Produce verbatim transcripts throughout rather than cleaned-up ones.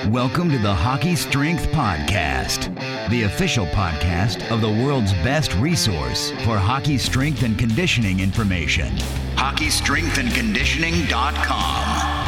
Welcome to the Hockey Strength Podcast, the official podcast of the world's best resource for hockey strength and conditioning information. hockey strength and conditioning dot com.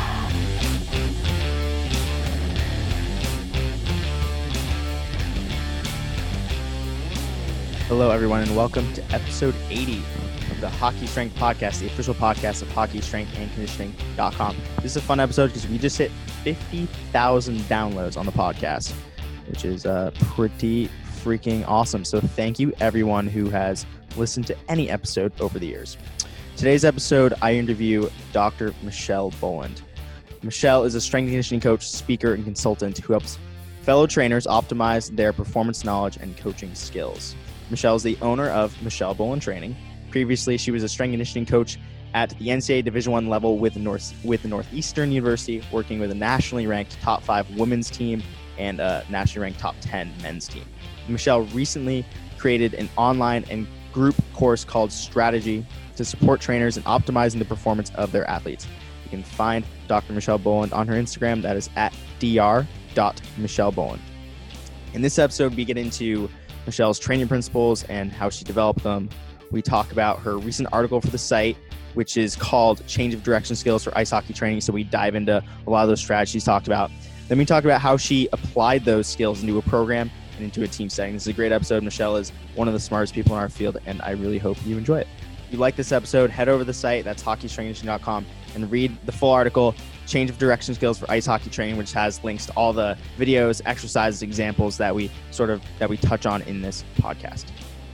Hello, everyone, and welcome to episode eighty of the Hockey Strength Podcast, the official podcast of hockey strength and conditioning dot com. This is a fun episode because we just hit fifty thousand downloads on the podcast, which is uh, pretty freaking awesome. So thank you, everyone who has listened to any episode over the years. Today's episode, I interview Doctor Michelle Boland. Michelle is a strength and conditioning coach, speaker, and consultant who helps fellow trainers optimize their performance knowledge and coaching skills. Michelle is the owner of Michelle Boland Training. Previously, she was a strength and conditioning coach at the N C double A Division I level with the, North, with the Northeastern University, working with a nationally ranked top five women's team and a nationally ranked top ten men's team. Michelle recently created an online and group course called Strategy to support trainers in optimizing the performance of their athletes. You can find Doctor Michelle Boland on her Instagram. That is at d r dot michelle boland. In this episode, we get into Michelle's training principles and how she developed them. We talk about her recent article for the site, which is called Change of Direction Skills for Ice Hockey Training. So we dive into a lot of those strategies talked about. Then we talk about how she applied those skills into a program and into a team setting. This is a great episode. Michelle is one of the smartest people in our field, and I really hope you enjoy it. If you like this episode, head over to the site, that's hockey strength conditioning dot com, and read the full article, Change of Direction Skills for Ice Hockey Training, which has links to all the videos, exercises, examples that we sort of that we touch on in this podcast.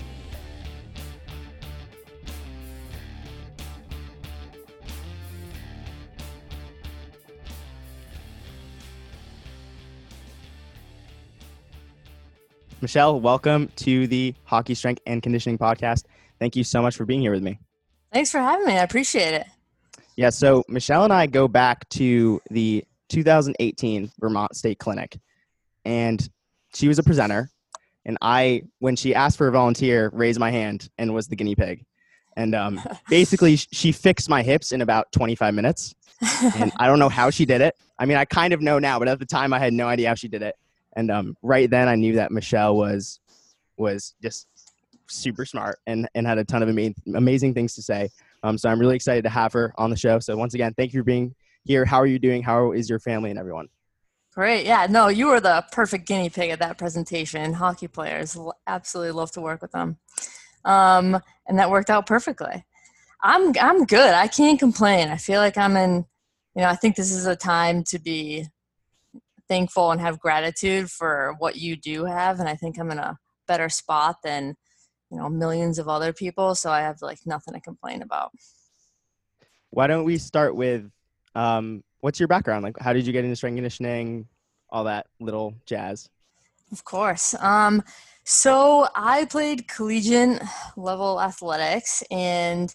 Michelle, welcome to the Hockey Strength and Conditioning Podcast. Thank you so much for being here with me. Thanks for having me. I appreciate it. Yeah, so Michelle and I go back to the two thousand eighteen Vermont State Clinic, and she was a presenter, and I, when she asked for a volunteer, raised my hand and was the guinea pig. And um, basically, she fixed my hips in about twenty-five minutes, and I don't know how she did it. I mean, I kind of know now, but at the time, I had no idea how she did it. And um, right then, I knew that Michelle was was just super smart and, and had a ton of ama- amazing things to say. Um, so I'm really excited to have her on the show. So once again, thank you for being here. How are you doing? How is your family and everyone? Great. Yeah, no, you were the perfect guinea pig at that presentation. Hockey players absolutely love to work with them. Um, and that worked out perfectly. I'm I'm good. I can't complain. I feel like I'm in, you know, I think this is a time to be thankful and have gratitude for what you do have. And I think I'm in a better spot than, you know, millions of other people. So I have like nothing to complain about. Why don't we start with, um, what's your background? Like, how did you get into strength conditioning, all that little jazz? Of course. Um, so I played collegiate level athletics, and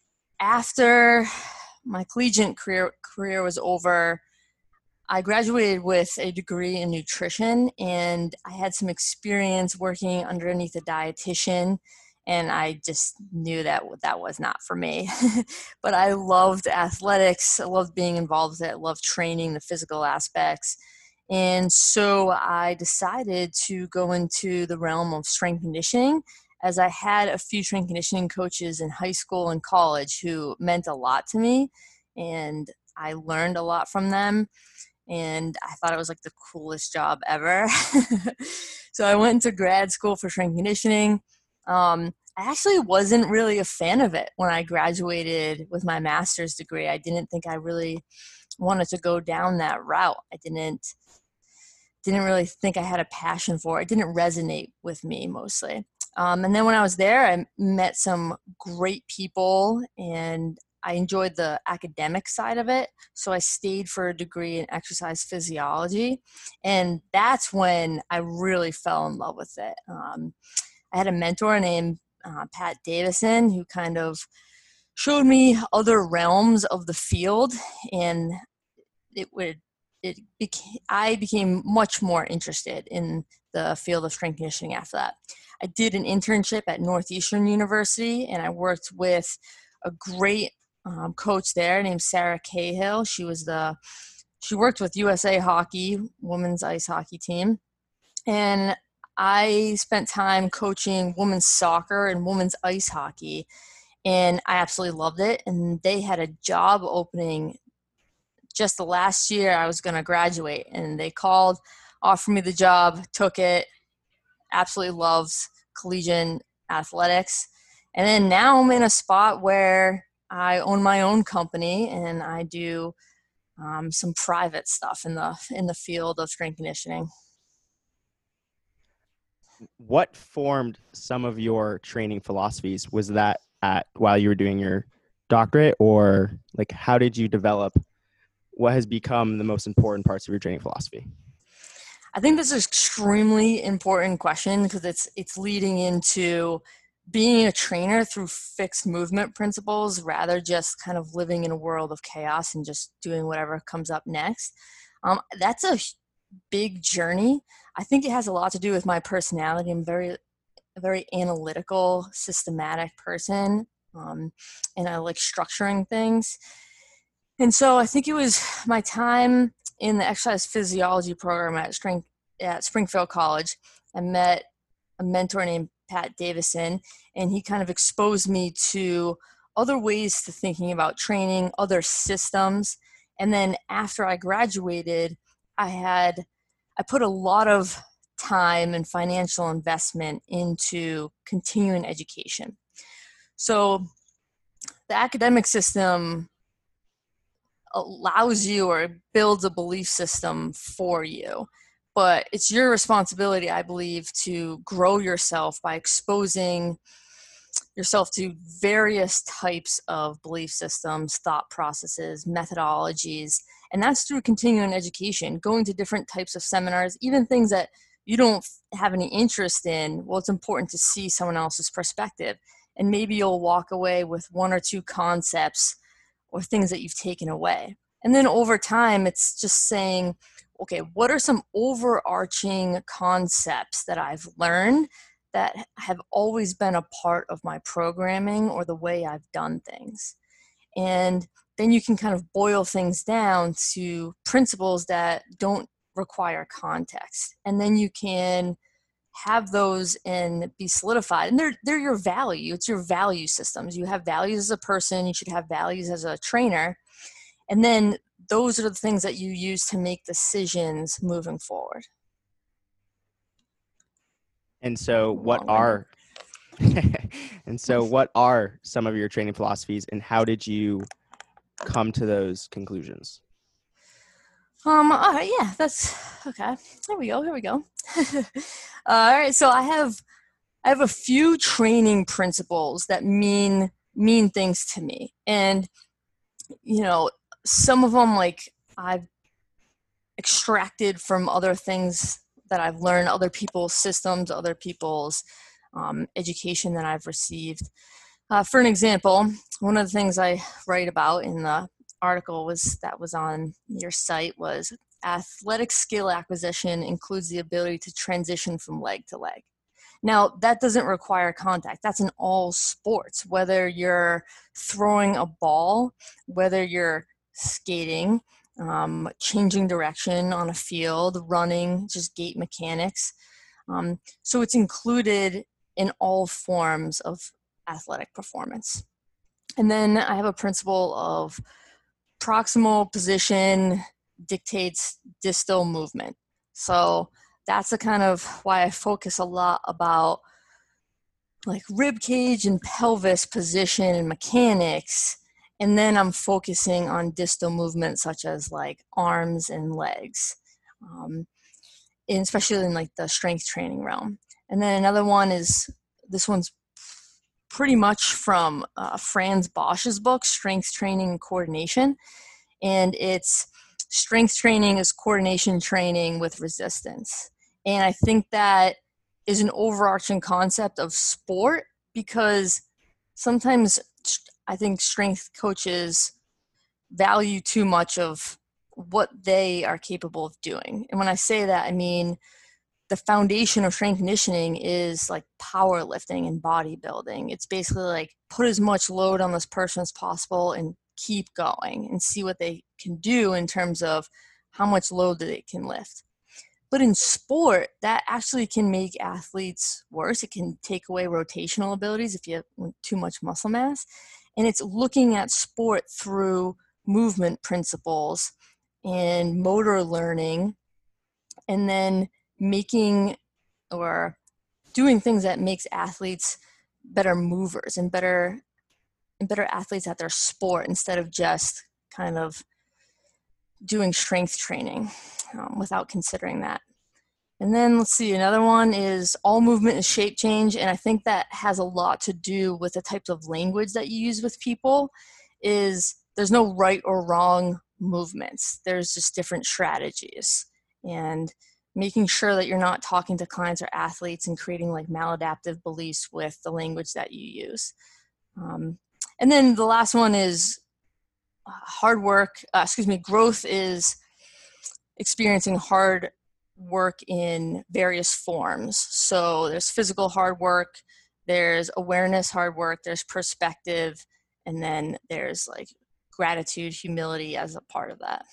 after my collegiate career career was over, I graduated with a degree in nutrition, and I had some experience working underneath a dietitian, and I just knew that that was not for me. But I loved athletics. I loved being involved with it. I loved training, the physical aspects. And so I decided to go into the realm of strength conditioning, as I had a few strength conditioning coaches in high school and college who meant a lot to me, and I learned a lot from them. And I thought it was like the coolest job ever. So I went to grad school for strength conditioning. Um, I actually wasn't really a fan of it when I graduated with my master's degree. I didn't think I really wanted to go down that route. I didn't didn't really think I had a passion for it. It didn't resonate with me mostly. Um, and then when I was there, I met some great people, and I enjoyed the academic side of it. So I stayed for a degree in exercise physiology. And that's when I really fell in love with it. Um, I had a mentor named uh, Pat Davison, who kind of showed me other realms of the field. And it would, it became, I became much more interested in the field of strength conditioning after that. I did an internship at Northeastern University, and I worked with a great um, coach there named Sarah Cahill. She was the she worked with U S A Hockey, women's ice hockey team. And I spent time coaching women's soccer and women's ice hockey, and I absolutely loved it. And they had a job opening just the last year I was going to graduate, and they called, offered me the job, took it, absolutely loves collegiate athletics. And then now I'm in a spot where I own my own company, and I do um, some private stuff in the in the field of strength conditioning. What formed some of your training philosophies? Was that at while you were doing your doctorate, or like how did you develop what has become the most important parts of your training philosophy? I think this is an extremely important question because it's it's leading into being a trainer through fixed movement principles rather just kind of living in a world of chaos and just doing whatever comes up next. Um, that's a big journey. I think it has a lot to do with my personality. I'm very, a very analytical, systematic person, um, and I like structuring things. And so I think it was my time in the exercise physiology program at, Strength, at Springfield College. I met a mentor named Pat Davison, and he kind of exposed me to other ways to thinking about training, other systems. And then after I graduated, I had, I put a lot of time and financial investment into continuing education. So the academic system allows you or builds a belief system for you, but it's your responsibility, I believe, to grow yourself by exposing yourself to various types of belief systems, thought processes, methodologies, and that's through continuing education, going to different types of seminars, even things that you don't have any interest in. Well, it's important to see someone else's perspective, and maybe you'll walk away with one or two concepts or things that you've taken away. And then over time, it's just saying, okay, what are some overarching concepts that I've learned that have always been a part of my programming or the way I've done things? And then you can kind of boil things down to principles that don't require context. And then you can have those and be solidified. And they're, they're your value. It's your value systems. You have values as a person. You should have values as a trainer. And then those are the things that you use to make decisions moving forward. And so what are, and so what are some of your training philosophies, and how did you come to those conclusions? Um, all right, yeah, that's okay. Here we go. Here we go. uh, all right. So I have, I have a few training principles that mean, mean things to me. And, you know, some of them, like, I've extracted from other things that I've learned, other people's systems, other people's um, education that I've received. Uh, for an example, one of the things I write about in the article was that was on your site was athletic skill acquisition includes the ability to transition from leg to leg. Now, that doesn't require contact. That's in all sports, whether you're throwing a ball, whether you're skating, um, changing direction on a field, running, just gait mechanics. Um, so it's included in all forms of athletic performance. And then I have a principle of proximal position dictates distal movement. So that's a kind of why I focus a lot about like rib cage and pelvis position and mechanics. And then I'm focusing on distal movement such as like arms and legs, um, and especially in like the strength training realm. And then another one is, this one's pretty much from uh, Franz Bosch's book, Strength Training and Coordination. And it's strength training is coordination training with resistance. And I think that is an overarching concept of sport, because sometimes I think strength coaches value too much of what they are capable of doing. And when I say that, I mean the foundation of strength conditioning is like powerlifting and bodybuilding. It's basically like put as much load on this person as possible and keep going and see what they can do in terms of how much load that it can lift. But in sport, that actually can make athletes worse. It can take away rotational abilities if you have too much muscle mass. And it's looking at sport through movement principles and motor learning, and then making or doing things that makes athletes better movers and better and better athletes at their sport, instead of just kind of doing strength training um, without considering that. And then let's see, another one is all movement is shape change. And I think that has a lot to do with the types of language that you use with people. Is there's no right or wrong movements. There's just different strategies. And making sure that you're not talking to clients or athletes and creating like maladaptive beliefs with the language that you use. Um, and then the last one is hard work, uh, excuse me, growth is experiencing hard work in various forms. So there's physical hard work, there's awareness hard work, there's perspective, and then there's like gratitude, humility as a part of that.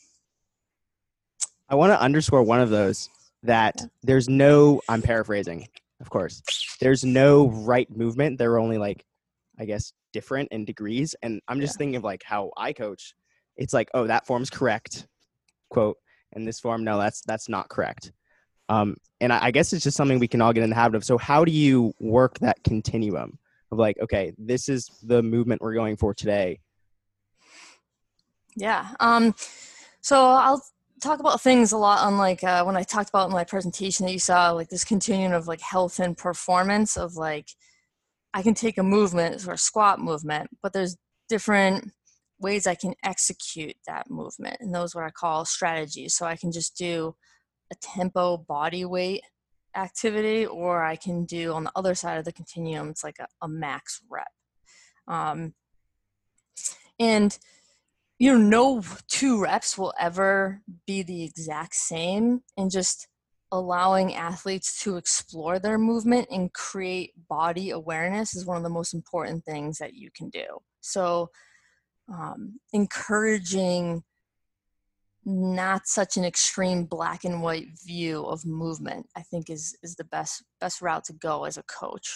I want to underscore one of those, that yeah. there's no, I'm paraphrasing, of course, there's no right movement. There are only like, I guess, different in degrees. And I'm just yeah. thinking of like how I coach. It's like, oh, that form's correct, quote, and this form, no, that's that's not correct. Um, and I, I guess it's just something we can all get in the habit of. So how do you work that continuum of like, okay, this is the movement we're going for today? Yeah. Um, so I'll talk about things a lot on like uh, when I talked about in my presentation that you saw, like this continuum of like health and performance of like, I can take a movement or a squat movement, but there's different ways I can execute that movement. And those are what I call strategies. So I can just do a tempo body weight activity, or I can do on the other side of the continuum, it's like a, a max rep. Um, and you know, no two reps will ever be the exact same, and just allowing athletes to explore their movement and create body awareness is one of the most important things that you can do. So um, encouraging not such an extreme black and white view of movement, I think is, is the best, best route to go as a coach.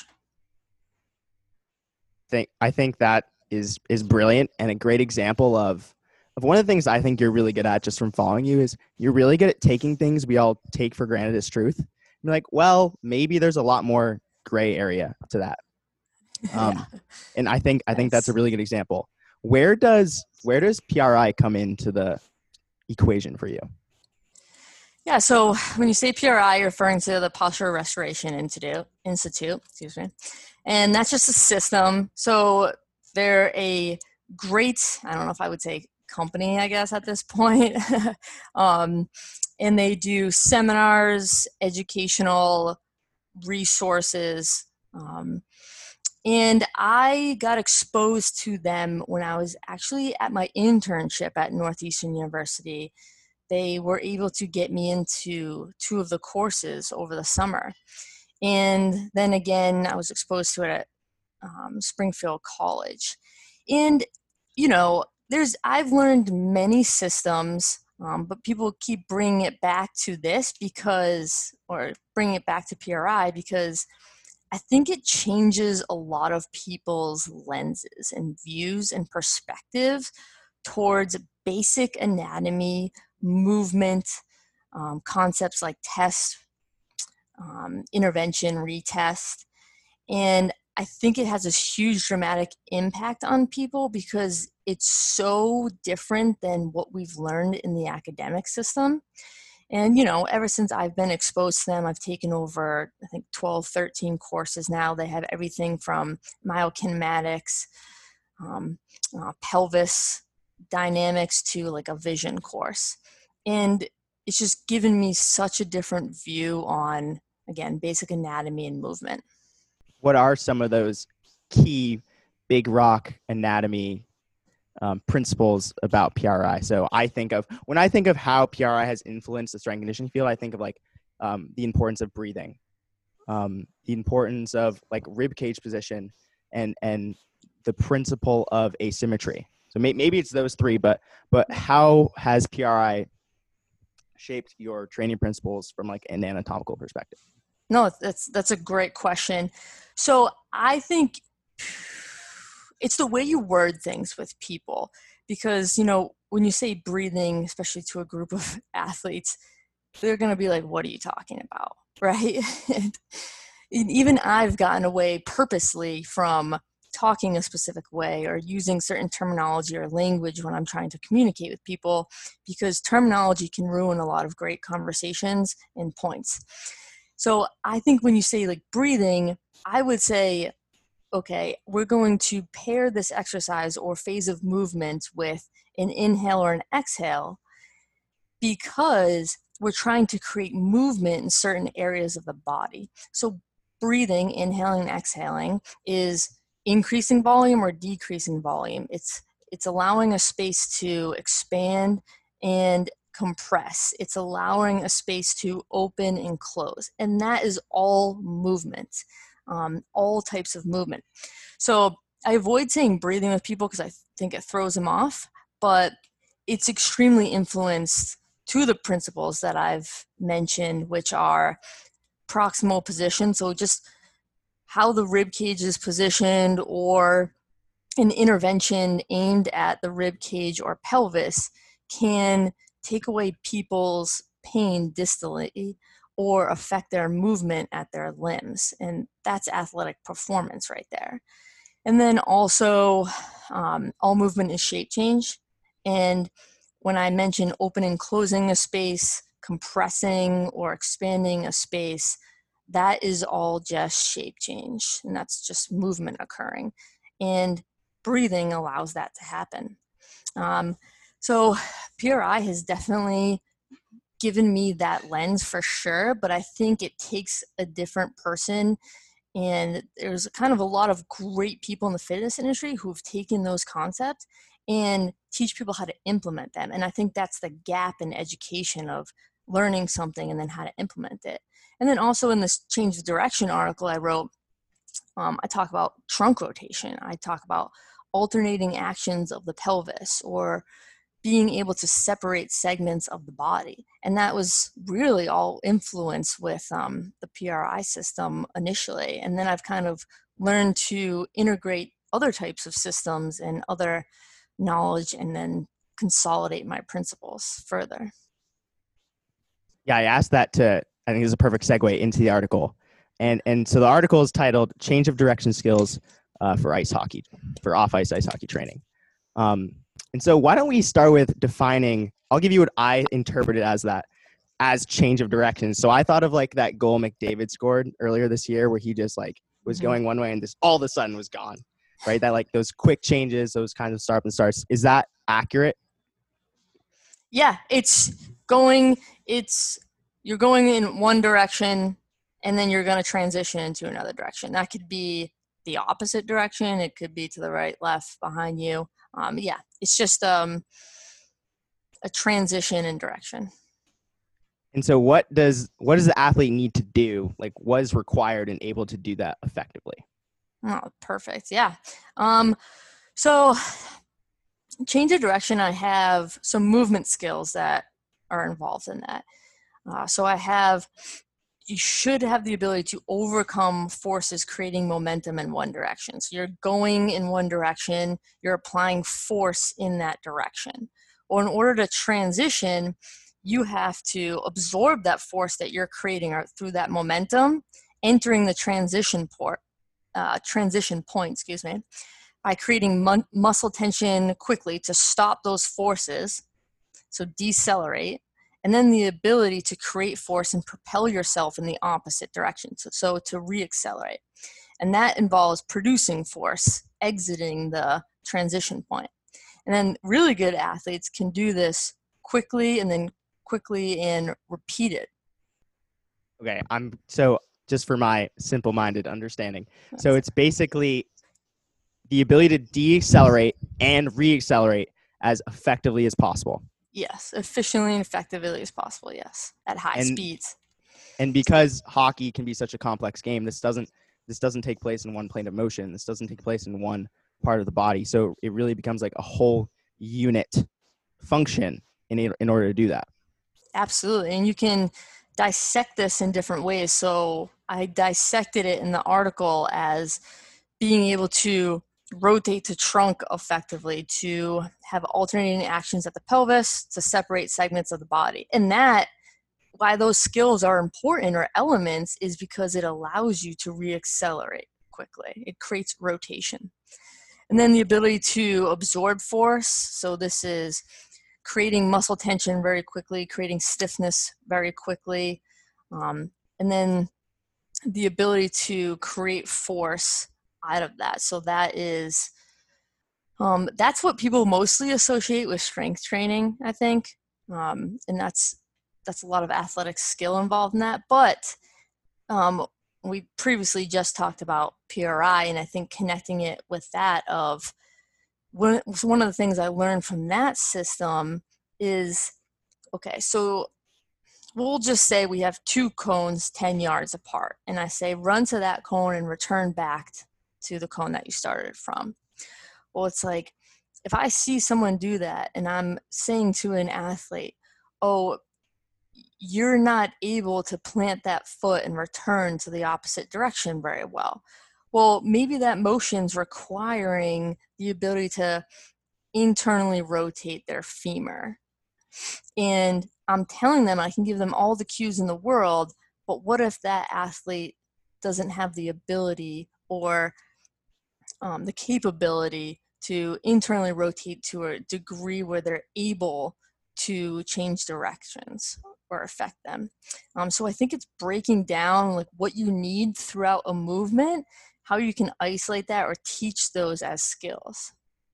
Think, I think that is, is brilliant, and a great example of, of one of the things I think you're really good at just from following you is you're really good at taking things we all take for granted as truth. You're like, well, maybe there's a lot more gray area to that. Um, yeah. And I think, I think that's a really good example. Where does, where does P R I come into the equation for you? Yeah. So when you say P R I, you're referring to the Posture Restoration Institute, Institute, excuse me. And that's just a system. So they're a great, I don't know if I would say company, I guess, at this point. um, and they do seminars, educational resources. Um, and I got exposed to them when I was actually at my internship at Northeastern University. They were able to get me into two of the courses over the summer. And then again, I was exposed to it at um, Springfield College. And, you know, there's, I've learned many systems, um, but people keep bringing it back to this because, or bringing it back to P R I because I think it changes a lot of people's lenses and views and perspective towards basic anatomy, movement, um, concepts like test, um, intervention, retest. And I think it has this huge dramatic impact on people because it's so different than what we've learned in the academic system. And, you know, ever since I've been exposed to them, I've taken over, I think, twelve, thirteen courses now. They have everything from myokinematics, um, uh, pelvis dynamics to like a vision course. And it's just given me such a different view on, again, basic anatomy and movement. What are some of those key big rock anatomy um, principles about P R I? So I think of, when I think of how P R I has influenced the strength and conditioning field, I think of like um, the importance of breathing, um, the importance of like rib cage position, and, and the principle of asymmetry. So may, maybe it's those three, but, but how has P R I shaped your training principles from like an anatomical perspective? No, that's that's a great question. So I think it's the way you word things with people, because, you know, when you say breathing, especially to a group of athletes, they're going to be like, what are you talking about? Right. and, and even I've gotten away purposely from talking a specific way or using certain terminology or language when I'm trying to communicate with people, because terminology can ruin a lot of great conversations and points. So I think when you say like breathing, I would say, okay, we're going to pair this exercise or phase of movement with an inhale or an exhale, because we're trying to create movement in certain areas of the body. So breathing, inhaling and exhaling, is increasing volume or decreasing volume. It's it's allowing a space to expand and compress. It's allowing a space to open and close. And that is all movement, um, all types of movement. So I avoid saying breathing with people because I think it throws them off, but it's extremely influenced to the principles that I've mentioned, which are proximal position. So just how the rib cage is positioned, or an intervention aimed at the rib cage or pelvis can take away people's pain distally or affect their movement at their limbs. And that's athletic performance right there. And then also, um, all movement is shape change. And when I mention opening and closing a space, compressing or expanding a space, that is all just shape change. And that's just movement occurring. And breathing allows that to happen. Um, so P R I has definitely given me that lens for sure, but I think it takes a different person. And there's kind of a lot of great people in the fitness industry who've taken those concepts and teach people how to implement them. And I think that's the gap in education of learning something and then how to implement it. And then also in this change of direction article I wrote, um, I talk about trunk rotation. I talk about alternating actions of the pelvis, or being able to separate segments of the body. And that was really all influenced with um, the P R I system initially. And then I've kind of learned to integrate other types of systems and other knowledge and then consolidate my principles further. Yeah, I asked that to, I think this is a perfect segue into the article. And and so the article is titled Change of Direction Skills uh, for Ice Hockey, for Off-Ice Ice Hockey Training. Um, and so why don't we start with defining, I'll give you what I interpreted as that, as change of direction. So I thought of like that goal McDavid scored earlier this year where he just like was mm-hmm. going one way and this all of a sudden was gone, right? That like those quick changes, those kinds of start and starts. Is that accurate? Yeah, it's going, it's, you're going in one direction and then you're going to transition into another direction. That could be the opposite direction. It could be to the right, left, behind you. Um, yeah, it's just um, a transition in direction. And so what does what does the athlete need to do? Like what is required and able to do that effectively? Oh, perfect. Yeah. Um, so change of direction, I have some movement skills that are involved in that. Uh, so I have, you should have the ability to overcome forces creating momentum in one direction. So you're going in one direction, you're applying force in that direction. Or in order to transition, you have to absorb that force that you're creating or through that momentum, entering the transition port, uh, transition point, excuse me, by creating mu- muscle tension quickly to stop those forces, so decelerate, and then the ability to create force and propel yourself in the opposite direction, so, so to reaccelerate. And that involves producing force, exiting the transition point. And then really good athletes can do this quickly and then quickly and repeat it. Okay, I'm so just for my simple-minded understanding. So it's basically the ability to decelerate and reaccelerate as effectively as possible. Yes, efficiently and effectively as possible, yes, at high and, speeds. And because hockey can be such a complex game, this doesn't this doesn't take place in one plane of motion. This doesn't take place in one part of the body. So it really becomes like a whole unit function in in order to do that. Absolutely. And you can dissect this in different ways. So I dissected it in the article as being able to rotate the trunk effectively, to have alternating actions at the pelvis, to separate segments of the body. And that, why those skills are important or elements, is because it allows you to reaccelerate quickly. It creates rotation. And then the ability to absorb force. So this is creating muscle tension very quickly, creating stiffness very quickly. Um, and then the ability to create force out of that. So that is, um, that's what people mostly associate with strength training, I think. Um, and that's, that's a lot of athletic skill involved in that. But um, we previously just talked about P R I, and I think connecting it with that of one, one of the things I learned from that system is, okay, so we'll just say we have two cones ten yards apart, and I say run to that cone and return back to the cone that you started from. Well, it's like, if I see someone do that and I'm saying to an athlete, oh, you're not able to plant that foot and return to the opposite direction very well. Well, maybe that motion's requiring the ability to internally rotate their femur. And I'm telling them I can give them all the cues in the world, but what if that athlete doesn't have the ability or um, the capability to internally rotate to a degree where they're able to change directions or affect them? Um, so I think it's breaking down like what you need throughout a movement, how you can isolate that or teach those as skills.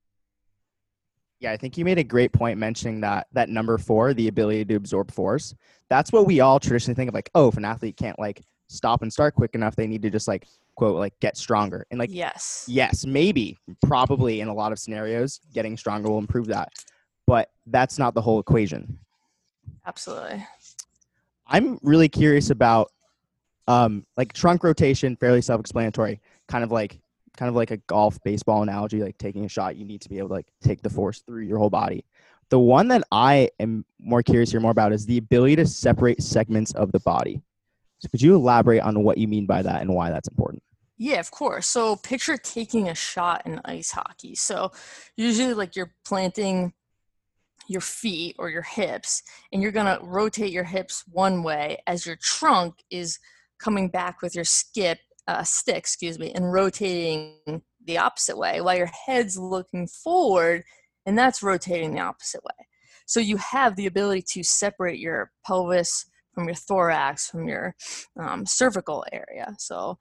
Yeah, I think you made a great point mentioning that that number four, the ability to absorb force. That's what we all traditionally think of, like, oh, if an athlete can't like stop and start quick enough, they need to just like, quote, like get stronger. And like, yes, yes, maybe, probably in a lot of scenarios, getting stronger will improve that. But that's not the whole equation. Absolutely. I'm really curious about um, like trunk rotation, fairly self-explanatory, kind of like kind of like a golf baseball analogy, like taking a shot, you need to be able to like take the force through your whole body. The one that I am more curious to hear more about is the ability to separate segments of the body. So could you elaborate on what you mean by that and why that's important? Yeah, of course. So picture taking a shot in ice hockey. So usually like you're planting your feet or your hips, and you're going to rotate your hips one way as your trunk is coming back with your skip uh, stick, excuse me, and rotating the opposite way while your head's looking forward, and that's rotating the opposite way. So you have the ability to separate your pelvis from your thorax, from your um, cervical area. So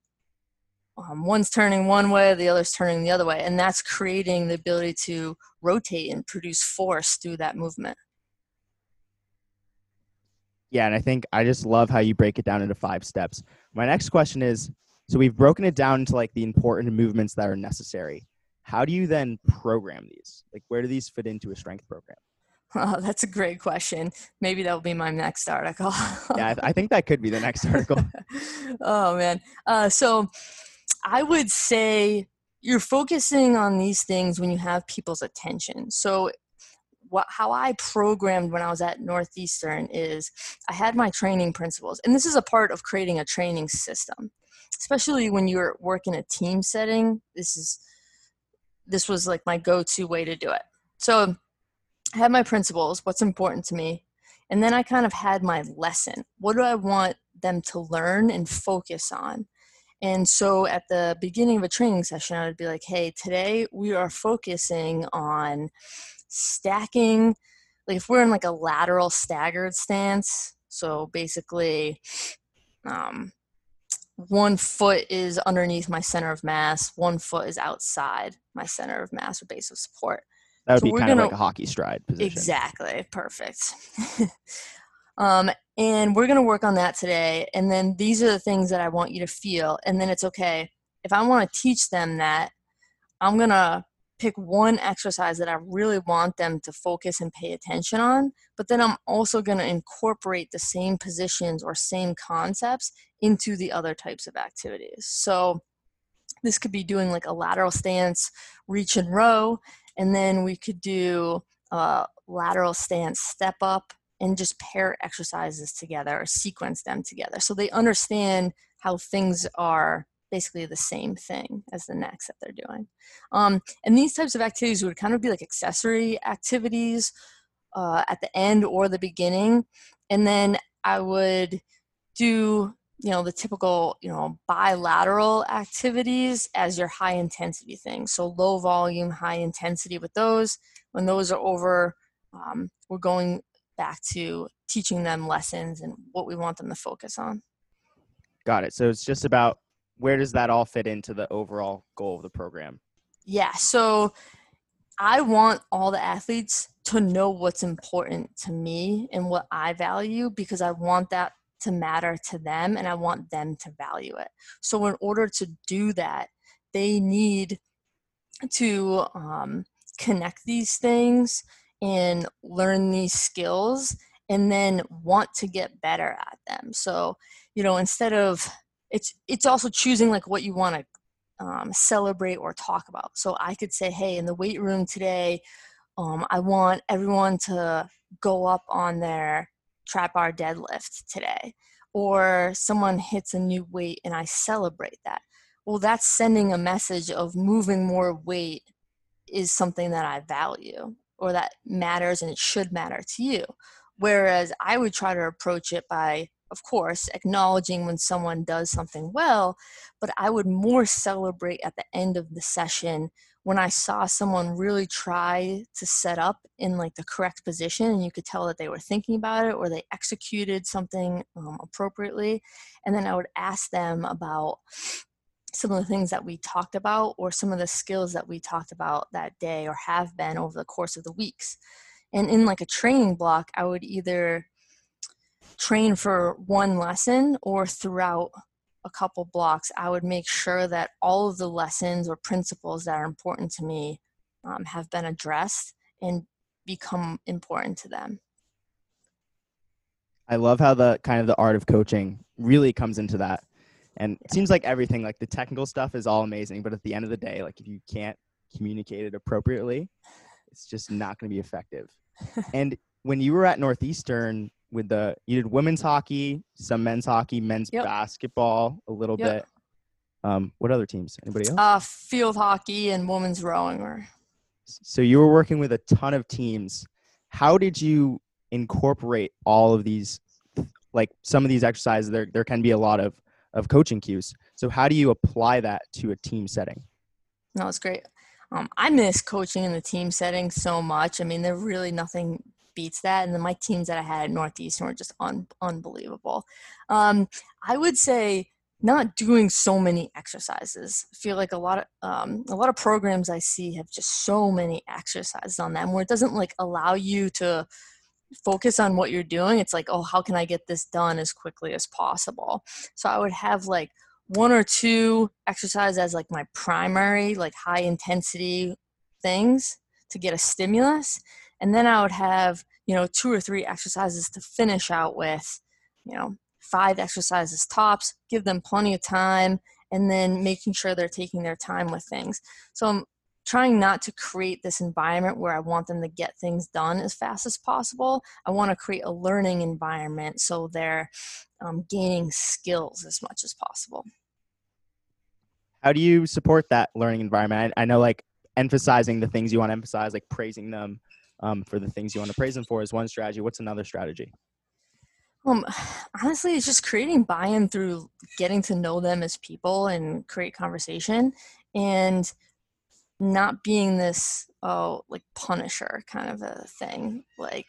um, one's turning one way, the other's turning the other way, and that's creating the ability to rotate and produce force through that movement. Yeah, and I think I just love how you break it down into five steps. My next question is, so we've broken it down into like the important movements that are necessary. How do you then program these? Like, where do these fit into a strength program? Oh, that's a great question. Maybe that will be my next article. Yeah, I, th- I think that could be the next article. Oh, man. Uh, so I would say you're focusing on these things when you have people's attention. So what, how I programmed when I was at Northeastern is I had my training principles. And this is a part of creating a training system, especially when you're working a team setting. This is this was like my go-to way to do it. So I had my principles, what's important to me, and then I kind of had my lesson. What do I want them to learn and focus on? And so at the beginning of a training session, I would be like, hey, today we are focusing on stacking, like if we're in like a lateral staggered stance, so basically um, one foot is underneath my center of mass, one foot is outside my center of mass or base of support. That would So be we're kind of gonna- like a hockey stride position. Exactly. Perfect. um, and we're going to work on that today. And then these are the things that I want you to feel. And then it's okay. If I want to teach them that, I'm going to pick one exercise that I really want them to focus and pay attention on. But then I'm also going to incorporate the same positions or same concepts into the other types of activities. So this could be doing like a lateral stance, reach and row. And then we could do a lateral stance step up and just pair exercises together or sequence them together so they understand how things are basically the same thing as the next that they're doing. Um, and these types of activities would kind of be like accessory activities uh, at the end or the beginning. And then I would do, you know, the typical, you know, bilateral activities as your high intensity things. So low volume, high intensity with those. When those are over, um, we're going back to teaching them lessons and what we want them to focus on. Got it. So it's just about where does that all fit into the overall goal of the program? Yeah. So I want all the athletes to know what's important to me and what I value, because I want that to matter to them and I want them to value it. So in order to do that, they need to um, connect these things and learn these skills and then want to get better at them. So, you know, instead of, it's, it's also choosing like what you want to um, celebrate or talk about. So I could say, hey, in the weight room today, um, I want everyone to go up on their trap bar deadlift today, or someone hits a new weight and I celebrate that. Well, that's sending a message of moving more weight is something that I value or that matters and it should matter to you. Whereas I would try to approach it by, of course, acknowledging when someone does something well, but I would more celebrate at the end of the session when I saw someone really try to set up in like the correct position and you could tell that they were thinking about it or they executed something um, appropriately. And then I would ask them about some of the things that we talked about or some of the skills that we talked about that day or have been over the course of the weeks. And in like a training block, I would either train for one lesson or throughout a couple blocks, I would make sure that all of the lessons or principles that are important to me um, have been addressed and become important to them. I love how the kind of the art of coaching really comes into that. And it seems like everything, like the technical stuff is all amazing, but at the end of the day, like if you can't communicate it appropriately, it's just not going to be effective. And when you were at Northeastern with the, you did women's hockey, some men's hockey, men's Yep. basketball, a little Yep. bit. Um, what other teams? Anybody else? Uh, field hockey and women's rowing were. So you were working with a ton of teams. How did you incorporate all of these, like some of these exercises? There, there can be a lot of, of coaching cues. So how do you apply that to a team setting? No, it's great. Um, I miss coaching in the team setting so much. I mean, there really nothing beats that. And then my teams that I had at Northeastern were just un- unbelievable. Um, I would say not doing so many exercises. I feel like a lot of um, a lot of programs I see have just so many exercises on them where it doesn't like allow you to focus on what you're doing. It's like, oh, how can I get this done as quickly as possible? So I would have like one or two exercises as like my primary, like high intensity things to get a stimulus. And then I would have, you know, two or three exercises to finish out with, you know, five exercises tops, give them plenty of time, and then making sure they're taking their time with things. So I'm trying not to create this environment where I want them to get things done as fast as possible. I want to create a learning environment so they're um, gaining skills as much as possible. How do you support that learning environment? I, I know like emphasizing the things you want to emphasize, like praising them um, for the things you want to praise them for is one strategy. What's another strategy? Um, honestly, it's just creating buy-in through getting to know them as people and create conversation and not being this, oh, like punisher kind of a thing. Like,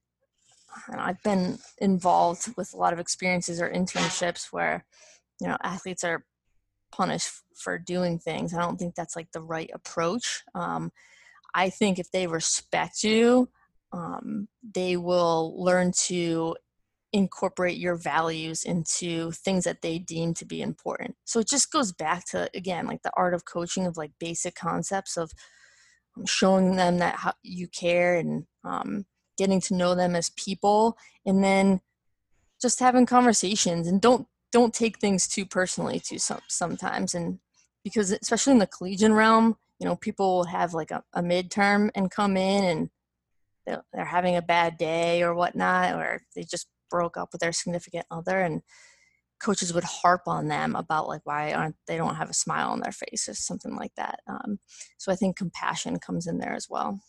I've been involved with a lot of experiences or internships where, you know, athletes are punished for doing things. I don't think that's like the right approach. Um, I think if they respect you, um, they will learn to incorporate your values into things that they deem to be important. So it just goes back to, again, like the art of coaching of like basic concepts of showing them that how you care and um, getting to know them as people, and then just having conversations and don't, don't take things too personally too some, sometimes. And because especially in the collegiate realm, you know, people will have like a, a midterm and come in and they're, they're having a bad day or whatnot, or they just broke up with their significant other, and coaches would harp on them about like why aren't they don't have a smile on their face or something like that. Um, so I think compassion comes in there as well.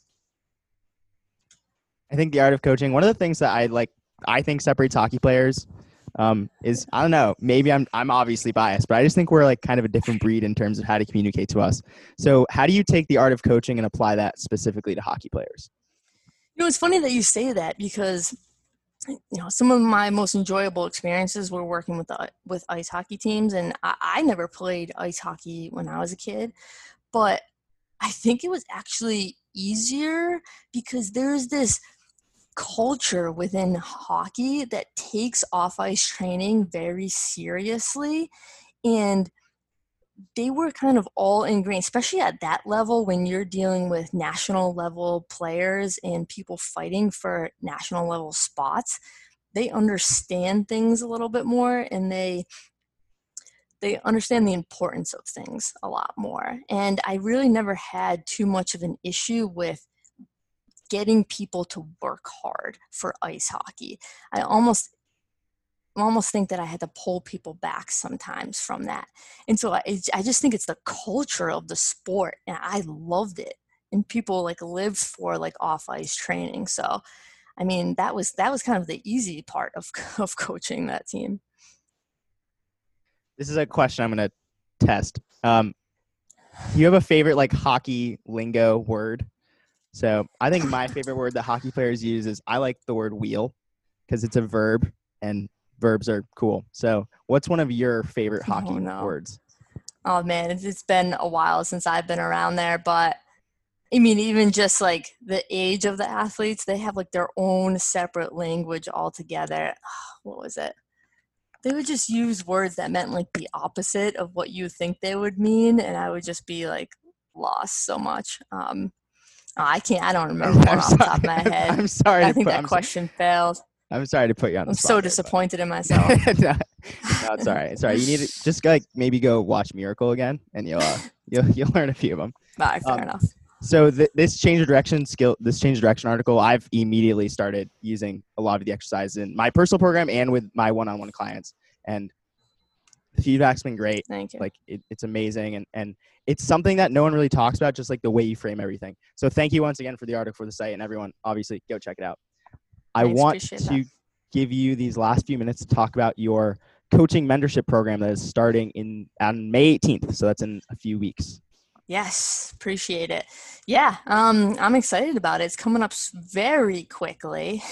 I think the art of coaching, one of the things that I like, I think separates hockey players um, is, I don't know, maybe I'm I'm obviously biased, but I just think we're like kind of a different breed in terms of how to communicate to us. So how do you take the art of coaching and apply that specifically to hockey players? You know, it's funny that you say that, because you know, some of my most enjoyable experiences were working with the, with ice hockey teams, and I, I never played ice hockey when I was a kid, but I think it was actually easier because there's this culture within hockey that takes off-ice training very seriously, and they were kind of all ingrained, especially at that level when you're dealing with national level players and people fighting for national level spots. They understand things a little bit more, and they they understand the importance of things a lot more. And I really never had too much of an issue with getting people to work hard for ice hockey. I almost I almost think that I had to pull people back sometimes from that. And so I, I just think it's the culture of the sport, and I loved it. And people like lived for like off-ice training. So, I mean, that was that was kind of the easy part of of coaching that team. This is a question I'm going to test. Um, do you have a favorite like hockey lingo word? So I think my favorite word that hockey players use is, I like the word wheel because it's a verb, and verbs are cool. So what's one of your favorite hockey oh, no. words? Oh man, it's, it's been a while since I've been around there, but I mean, even just like the age of the athletes, they have like their own separate language altogether. What was it? They would just use words that meant like the opposite of what you think they would mean, and I would just be like lost so much. Um, oh, I can't. I don't remember one off the top of my head. I'm sorry. I think put, that I'm question so, failed. I'm sorry to put you on the I'm spot. so there, disappointed but. in myself. no, no, it's all right. It's all right. You need to just like maybe go watch Miracle again, and you'll uh, you'll you'll learn a few of them. All right, fair um, enough. So th- this change of direction skill, this change of direction article, I've immediately started using a lot of the exercises in my personal program and with my one-on-one clients, and the feedback's been great. Thank you. Like it, it's amazing, and and it's something that no one really talks about, just like the way you frame everything. So thank you once again for the article for the site, and everyone obviously go check it out. I Thanks, want appreciate to that. give you these last few minutes to talk about your coaching mentorship program that is starting in on May eighteenth. So that's in a few weeks. Yes, appreciate it. Yeah, um, I'm excited about it. It's coming up very quickly.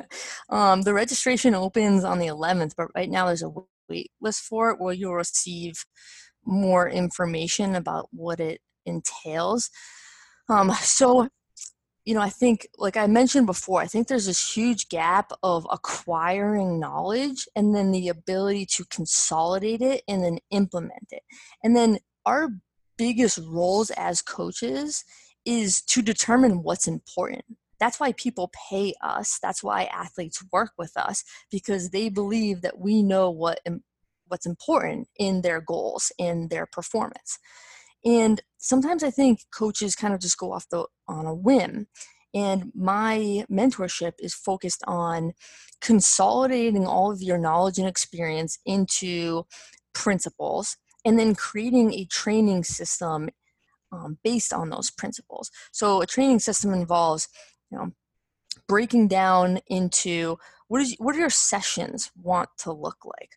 um, the registration opens on the eleventh, but right now there's a wait list for it where you'll receive more information about what it entails. Um, so, you know, I think, like I mentioned before, I think there's this huge gap of acquiring knowledge and then the ability to consolidate it and then implement it. And then our biggest roles as coaches is to determine what's important. That's why people pay us. That's why athletes work with us, because they believe that we know what what's important in their goals, in their performance. And sometimes I think coaches kind of just go off the on a whim. And my mentorship is focused on consolidating all of your knowledge and experience into principles, and then creating a training system um, based on those principles. So a training system involves, you know, breaking down into what is what do your sessions want to look like?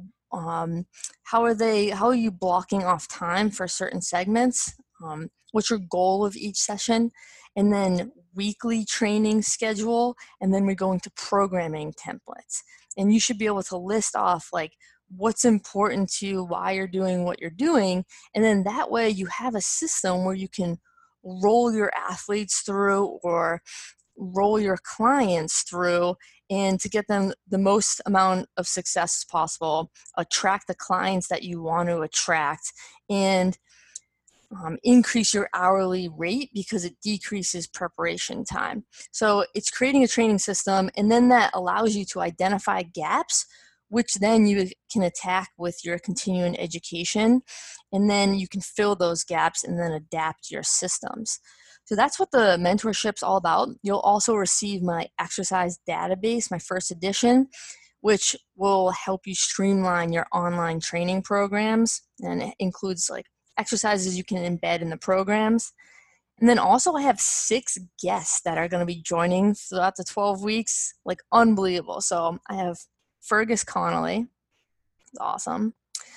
Um, how are they? How are you blocking off time for certain segments? Um, what's your goal of each session? And then weekly training schedule, and then we're going to programming templates. And you should be able to list off like what's important to you, why you're doing what you're doing, and then that way you have a system where you can roll your athletes through or roll your clients through, and to get them the most amount of success possible, attract the clients that you want to attract, and um, increase your hourly rate because it decreases preparation time. So it's creating a training system, and then that allows you to identify gaps, which then you can attack with your continuing education, and then you can fill those gaps and then adapt your systems. So that's what the mentorship's all about. You'll also receive my exercise database, my first edition, which will help you streamline your online training programs, and it includes like exercises you can embed in the programs. And then also I have six guests that are going to be joining throughout the twelve weeks, like unbelievable. So I have Fergus Connolly, awesome.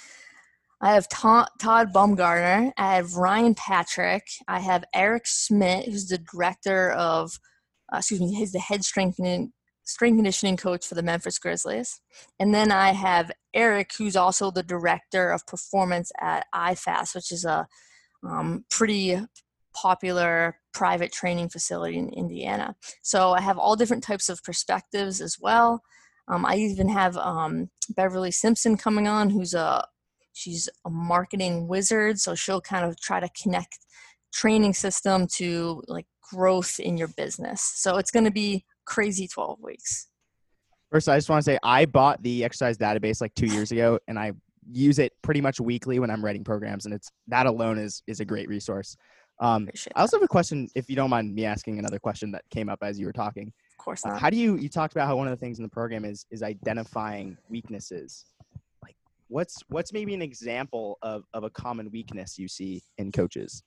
I have Todd, Todd Bumgarner. I have Ryan Patrick. I have Eric Smith, who's the director of, uh, excuse me, he's the head strengthening strength conditioning coach for the Memphis Grizzlies. And then I have Eric, who's also the director of performance at I F A S, which is a um, pretty popular private training facility in Indiana. So I have all different types of perspectives as well. Um, I even have um, Beverly Simpson coming on, who's a she's a marketing wizard. So she'll kind of try to connect training system to like growth in your business. So it's going to be crazy twelve weeks. First, I just want to say I bought the exercise database like two years ago, and I use it pretty much weekly when I'm writing programs, and it's that alone is is a great resource. Um, I also have a question, if you don't mind me asking another question that came up as you were talking. Of course not. Uh, how do you you talked about how one of the things in the program is is identifying weaknesses. Like what's what's maybe an example of of a common weakness you see in coaches?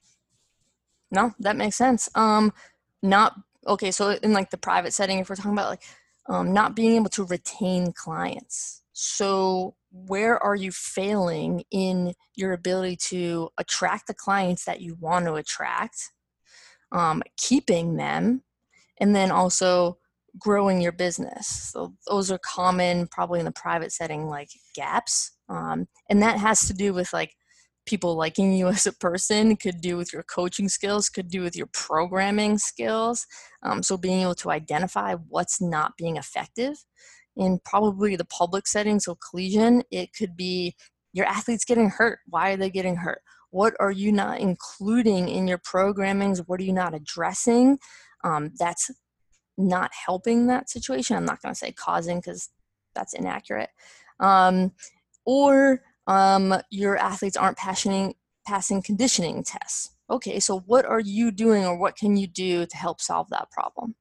No, that makes sense. Um, not okay. So in like the private setting, if we're talking about like um, not being able to retain clients. So where are you failing in your ability to attract the clients that you want to attract, um, keeping them, and then also growing your business? So those are common probably in the private setting, like gaps. Um, and that has to do with like people liking you as a person, could do with your coaching skills, could do with your programming skills. Um, so being able to identify what's not being effective in probably the public setting. So collegiate, it could be your athletes getting hurt. Why are they getting hurt? What are you not including in your programmings? What are you not addressing? Um, that's not helping that situation. I'm not going to say causing because that's inaccurate. Um, or um, your athletes aren't passing, passing conditioning tests. Okay, so what are you doing or what can you do to help solve that problem?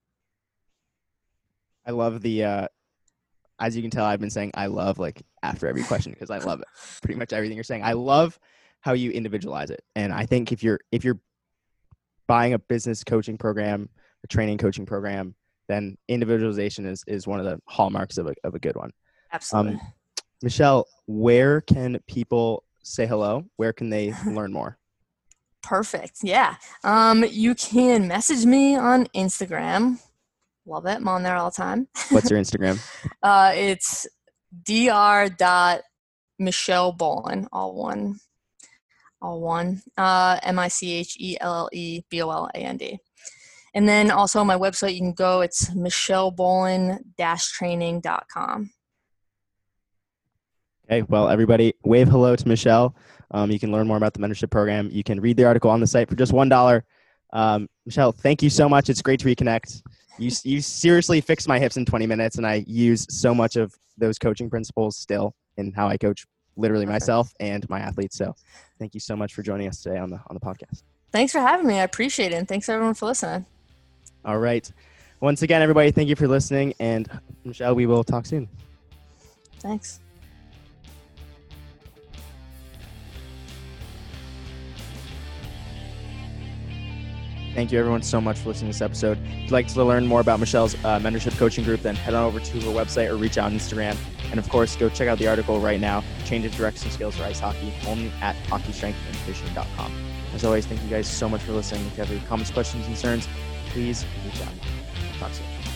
I love the, uh, as you can tell, I've been saying I love like after every question because I love it. Pretty much everything you're saying. I love how you individualize it. And I think if you're if you're buying a business coaching program, a training coaching program, then individualization is is one of the hallmarks of a of a good one. Absolutely. Um, Michelle, where can people say hello? Where can they learn more? Perfect. Yeah. Um, you can message me on Instagram. Love it. I'm on there all the time. What's your Instagram? uh, it's dr. Michelle Boland, all one, all one, uh, M I C H E L L E B O L A N D. And then also on my website, you can go, it's michelle boland dash training dot com. Okay. Well, everybody wave hello to Michelle. Um, you can learn more about the mentorship program. You can read the article on the site for just one dollar. Um, Michelle, thank you so much. It's great to reconnect. You you seriously fixed my hips in twenty minutes, and I use so much of those coaching principles still in how I coach literally myself and my athletes. So thank you so much for joining us today on the on the podcast. Thanks for having me. I appreciate it. And thanks everyone for listening. All right. Once again, everybody, thank you for listening. And Michelle, we will talk soon. Thanks. Thank you, everyone, so much for listening to this episode. If you'd like to learn more about Michelle's uh, mentorship coaching group, then head on over to her website or reach out on Instagram. And, of course, go check out the article right now, Change of Direction Skills for Ice Hockey, only at hockey strength and conditioning dot com. As always, thank you guys so much for listening. If you have any comments, questions, concerns, please reach out. Talk soon.